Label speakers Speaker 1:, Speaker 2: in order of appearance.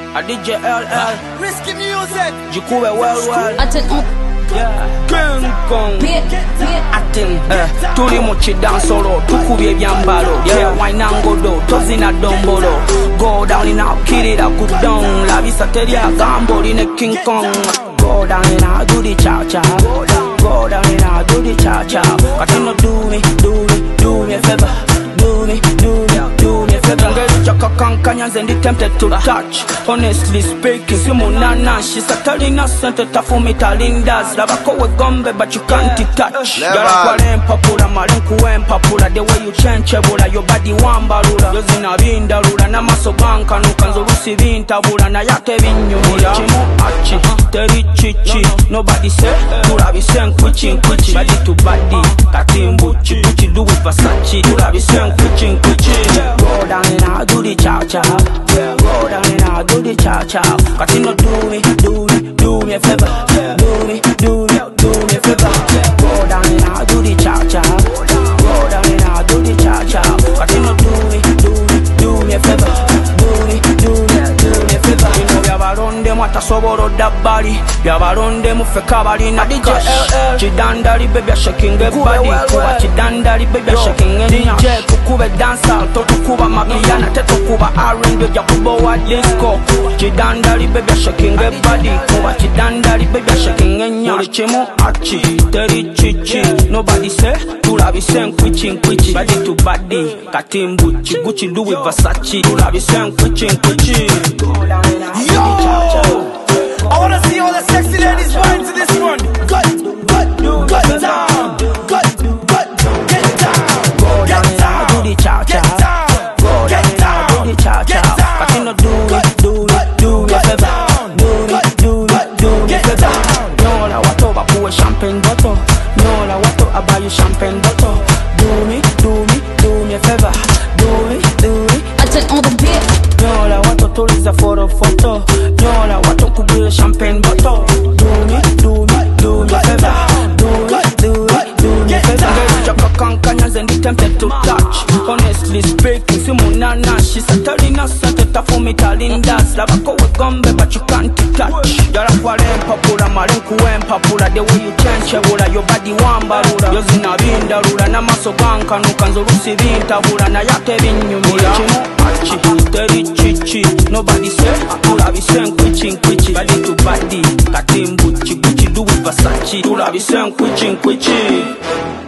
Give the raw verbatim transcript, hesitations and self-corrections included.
Speaker 1: A D J L L
Speaker 2: Risky music.
Speaker 1: Jikube well well.
Speaker 3: Attends,
Speaker 1: Yeah. King Kong.
Speaker 3: bien, bien.
Speaker 1: Atin, eh, tuli mu kidansolo tukubye ebyambalo yeah wine and go do tozina dombolo go down in our kid it up good down labisa teria gambo in a King Kong go down in our do the cha cha go down in our do the cha cha but you no do me do me do me a favor do me do me do me a favor girl chaka kankanya and tempted to touch honestly speaking simunana she's a tell innocent tafu mitalindas labako we gombe but you can't touch gara Papula, Marinku and Papula, the way you change your body wambalula, Yozina Vindalula, Namaso Banka, Nukanzo Rusi Tabula, Nayate Vinyumula, Achi, Teri Chichi, nobody say, Turabi Sen Kuchin Kuchi, body to body, Katimbu, Chichi, do with Versace, Turabi Sen Kuchin Kuchi, go down and I'll do the cha cha, go down and I'll do the cha cha, Katino do me, do me, do me a favor, do me, do me, do me a favor, go down and I'll do the cha cha, go down and I'll do the cha cha, Katino do me, do me, do me a favor, do me, do me, do me a favor. You know byabalonde mwata soboro dabbali, byabalonde mufeka bali na cash. Chidandali baby shaking the body, kuba chidandali baby shaking the D J kukube dancer, totukuba mapiana, tetukuba R and B jakubo wa disco. Chidandali baby shaking the body, kuba chidandali baby shaking the nya. Chimu achi, teri chichi, nobody say, tulabi sen kwichin kwichi, body to body, katimbu, chiguchi do with Versace, tulabi sen kwichin kwichi.
Speaker 2: Yo! I wanna see all the sexy ladies going to this one. Good, good, good down. Good, good, get down. Get down.
Speaker 1: Do the cha cha.
Speaker 2: Go down. Get down.
Speaker 1: Do the cha cha. But you no do it, do it, do me a favor. Do it, do it, do me a favor. No la wato ba pour champagne bottle. No la wato I buy you champagne bottle. Do me, do me, do me a favor. Do it, do it.
Speaker 3: Attends, on the beat.
Speaker 1: No la wato tuliza photo photo. No la wato kubule champagne bottle. Do me, do me, do me a favor. Do it, do it, do me a favor. Chaka kankanya zendi tempted to touch. Honestly speaking, simunana she's a tell innocent tafu mitalindas. Labako we gombe but you can't touch. Yara kwale papula, Marinku and Papula, the way you change your body wambalula. Yozina Vindalula, Namaso Banka, Nukanzo Rusi Tabula, Nayate Vinyumula. Chimu achi, teri chichi, nobody say, tulabi sen kwichin kwichi, body to body, katimbu, chiguchi do with Versace, tulabi sen kwichin kwichi.